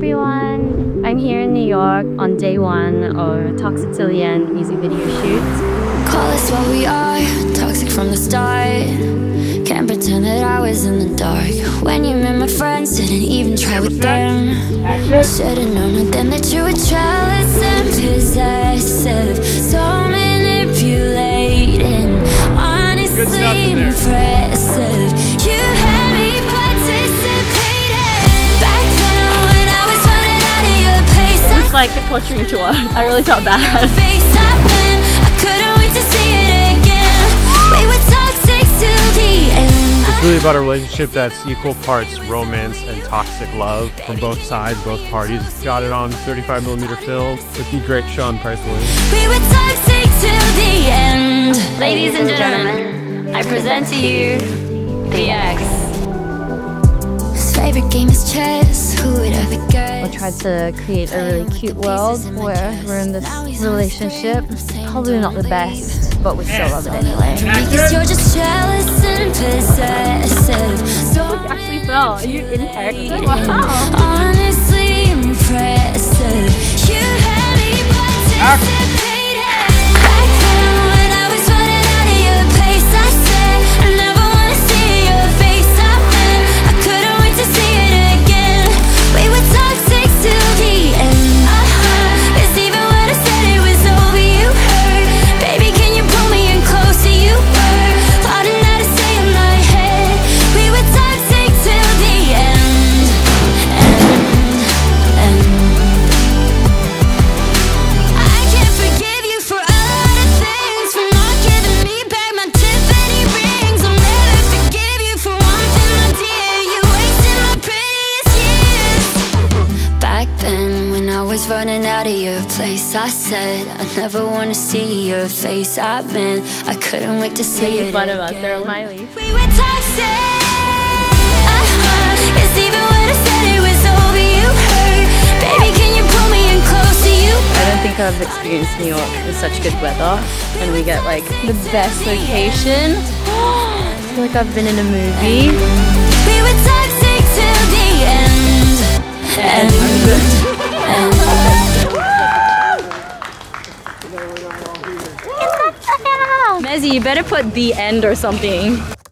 everyone! I'm here in New York on day 1 of Toxictillion music video shoot. Call us what we are, toxic from the start. Can't pretend that I was in the dark. When you met my friends, didn't even try with them. Should've known with them that you were jealous and possessive. So manipulating, honestly impressive. You had me participating. Back then when I was running out of your place, It was like a torturing tour. I really felt bad. I couldn't wait to see it again. We were toxic till the end. It's really about a relationship that's equal parts romance and toxic love from both sides, both parties. Got it on 35mm film with the great Sean Price Williams. We were toxic till the end. Ladies and gentlemen, I present to you the X. His favorite game is chess. Who would ever guess? I tried to create a really cute world where we're in this relationship. Probably not the best, but we still love it anyway. Because you're just jealous and possessive. So You actually fell. Are you in character? honestly impressive. You had me participating. Back then when I was running out of your place, I said I never wanna see your face. I couldn't wait to see it again. We were toxic till the end. Cause even when I said it was over, you hurt. Baby, can you pull me in closer? You were plotting how to stay in my head. We were toxic till the end. I can't forgive you for a lot of things, for not giving me back my Tiffany rings. I'll never forgive you for one thing, my dear. You wasted my prettiest years. Back then when I was running out of your place, I said I never wanna see your face. I meant I couldn't wait to see Making it fun of us, again. they're on my leaf. We were toxic. Cause even when I said it was over, you hurt. Baby, can you pull me in closer? You I don't think I've experienced New York with such good weather, and we get like the best location. I feel like I've been in a movie. We were toxic till the end. Mezzy, you better put the end or something.